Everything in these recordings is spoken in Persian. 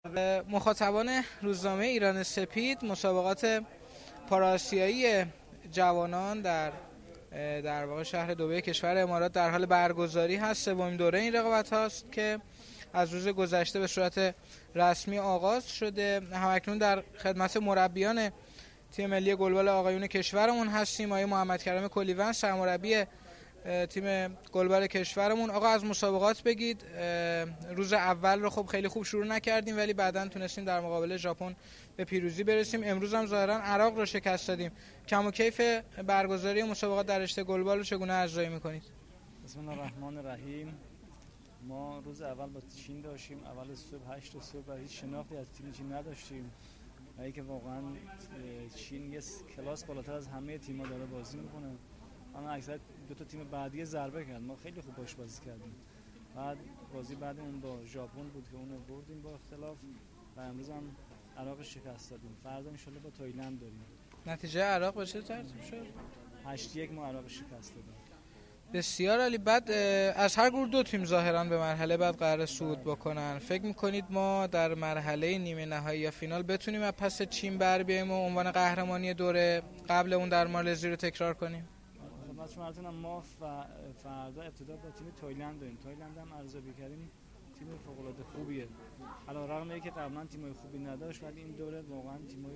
مخاطبان روزنامه ایران سپید، مسابقات پاراسیایی جوانان در واقع شهر دبی کشور امارات در حال برگزاری هست. سومین دوره این رقابت هاست که از روز گذشته به صورت رسمی آغاز شده. همکنون در خدمت مربیان تیم ملی گلبال آقایون کشورمون هستیم. آقای محمد کریم کلیوند، سرمربی تیم گلبال کشورمون. آقا از مسابقات بگید. روز اول رو خب خیلی خوب شروع نکردیم ولی بعداً تونستیم در مقابل ژاپن به پیروزی برسیم. امروز هم ظاهراً عراق رو شکست دادیم. کم و کیف برگزاری مسابقات در رشته گلبال رو چگونه ارزیابی می‌کنید؟ بسم الله الرحمن الرحیم. ما روز اول با چین داشتیم. اول صبح 8 صبح و هیچ شناختی از تیم چین نداشتیم. و که واقعاً چین یه کلاس بالاتر از همه تیم‌ها داره بازی می‌کنه. اما اکثر دو تا تیم بعدی ضربه کرد. ما خیلی خوب باش بازی کردیم. بعد بازی بعدمون با ژاپن بود که اون رو بردیم با اختلاف و امروز هم عراق شکست دادیم. فردا ان شاءالله با تایلند داریم. نتیجه عراق به چه ترتیب شد؟ 8-1 ما عراق شکست دادیم. بسیار عالی. بعد از هر گروه دو تیم ظاهراً به مرحله بعد قرار صعود بکنن. فکر می‌کنید ما در مرحله نیمه نهایی یا فینال بتونیم از پس چین بر بیاییم و عنوان قهرمانی دوره قبل اون در مالزی رو تکرار کنیم؟ خدمت شما عرض کنم ما فردا ابتدا با تیم تایلند داریم. تایلند هم ارزیابی کردیم تیم فوق‌العاده خوبیه. علیرغم اینکه قبلا تیم‌های خوبی نداشت ولی این دوره واقعا تیم‌های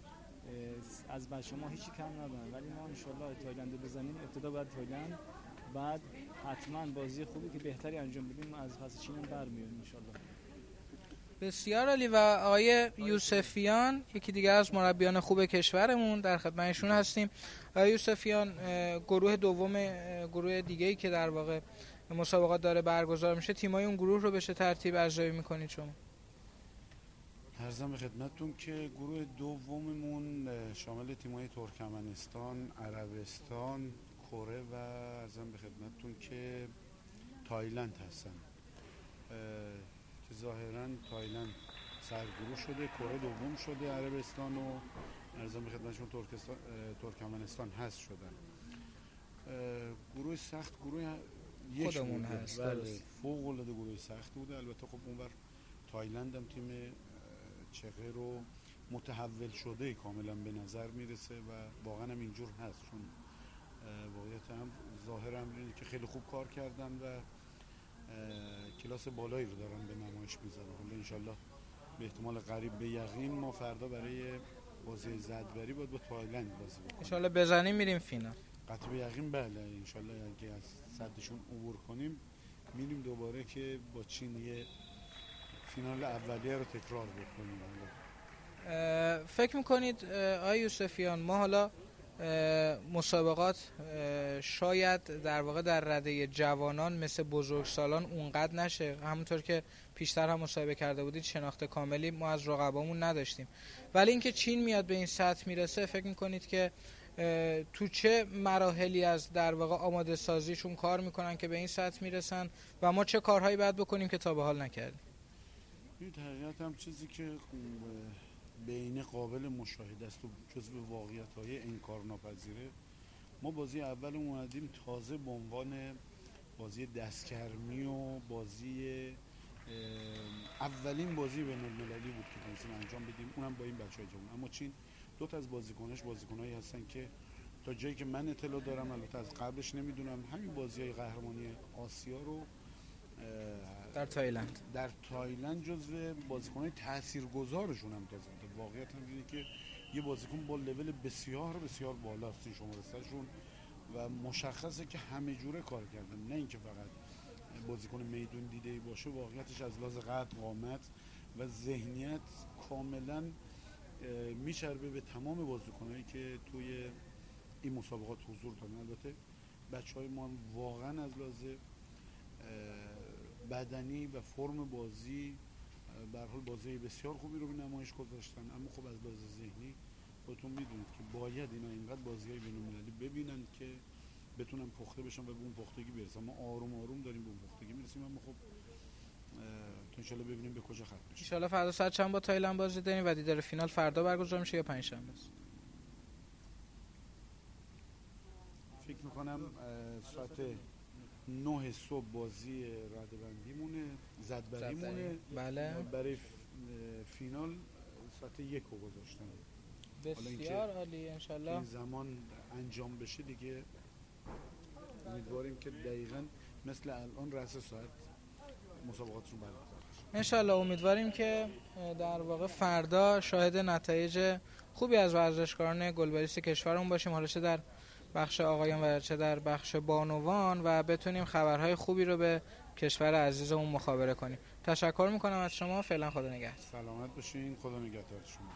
از بچه‌ها هیچی کم ندارن. ولی ما ان شاءالله تایلند رو بزنیم. ابتدا بعد تایلند، بعد حتما بازی خوبی که بهتری انجام بدیم از پس چین هم برمیاریم ان شاءالله. بسیار عالی. و آقای یوسفیان، یکی دیگر از مربیان خوب کشورمون، در خدمتشون هستیم. آقای یوسفیان، گروه دوم، گروه دیگه‌ای که در واقع مسابقات داره برگزار میشه، تیمای اون گروه رو به چه ترتیب ارزیابی می‌کنید شما؟ عرضم به خدمتتون که گروه دوممون شامل تیم‌های ترکمنستان، عربستان، کره و عرضم به خدمتتون که تایلند هستن که ظاهراً تایلند سرگروه شده، کره دوم شده، عربستان و عرضم به خدمتشون ترکمنستان هست شدن. گروه سخت گروه خودمون هست. فوق العاده گروه سخت بوده. البته خب اونور تایلند هم تیم چقه رو متحول شده کاملا به نظر میرسه و واقعا هم اینجور هست، چون واقعیت هم ظاهر هم اینه که خیلی خوب کار کردن و کلاس بالایی رو دارن به نمایش میذارن. حالا انشالله به احتمال قریب به یقین ما فردا برای بازی زدبری باید با تایلند بازی بکنیم. انشالله بزنیم میریم فینال. قطع به یقین بله. انشالله اگه از صدشون عبور کنیم میریم دوباره که با چین یه فینال اولیه رو تکرار بکنیم. فکر میکنید آقای یوسفیان ما حالا مسابقات شاید در واقع در رده جوانان مثل بزرگسالان اونقدر نشه؟ همونطور که پیشتر هم مصاحبه کرده بودید شناخت کاملی ما از رقبامون نداشتیم، ولی اینکه چین میاد به این سطح میرسه، فکر میکنید که تو چه مراحلی از در واقع آماده سازیشون کار میکنن که به این سطح میرسن و ما چه کارهایی باید بکنیم که تا به حال نکردیم؟ این حقیقت هم چیزی که بین قابل مشاهده است و جزو واقعیت‌های انکارناپذیره. ما بازی اول اومدیم تازه به عنوان بازی دستگرمی و بازی اولین بازی بین‌المللی بود که تونستیم انجام بدیم، اونم با این بچه‌های جوان. اما چین دو تا از بازیکنایی هستن که تا جایی که من اطلاع دارم، البته از قبلش نمیدونم، همین بازی‌های قهرمانی آسیا رو در تایلند جزو بازیکن‌های تاثیرگذارشون هم تازه. واقعیت هم اینه که یه بازیکن با لول بسیار بسیار بالاست این شماره‌شون و مشخصه که همه جوره کار کردن، نه اینکه فقط بازیکن میدون دیده‌ای باشه. واقعیتش از لحاظ قد، قامت و ذهنیت کاملا میچربه به تمام بازیکنایی که توی این مسابقات حضور دارن. البته بچه‌های ما واقعا از لحاظ بدنی و فرم بازی به هر حال بازی بسیار خوبی رو به نمایش گذاشتن، اما خب از لحاظ ذهنی خودتون میدونید که باید اینا اینقدر بازی‌های بین‌المللی ببینن که بتونن پخته بشن و به اون پختگی برسن. ما آروم آروم داریم به اون پختگی میرسیم، اما خب ان شاءالله ببینیم به کجا ختم میشه. ان شاءالله فردا ساعت چند با تایلند بازی داریم و دیدار فینال فردا برگزار میشه یا پنجشنبه است؟ فکر میکنم ساعت 9 صبح بازی ردبندی مونه، زدبری مونه. بله. برای فینال ساعت 1 رو گذاشتن. بسیار عالی. انشالله این زمان انجام بشه دیگه امیدواریم که دقیقاً مثل الان رأس ساعت مسابقاتشون برگزار بشه. انشالله امیدواریم که در واقع فردا شاهد نتایج خوبی از ورزشکاران گلبریست کشورمون باشیم، حالا چه در بخش آقایان و چه در بخش بانوان، و بتونیم خبرهای خوبی رو به کشور عزیزمون مخابره کنیم. تشکر میکنم از شما. فعلا خدا نگهدار. سلامت باشین. خدا نگهدار شما.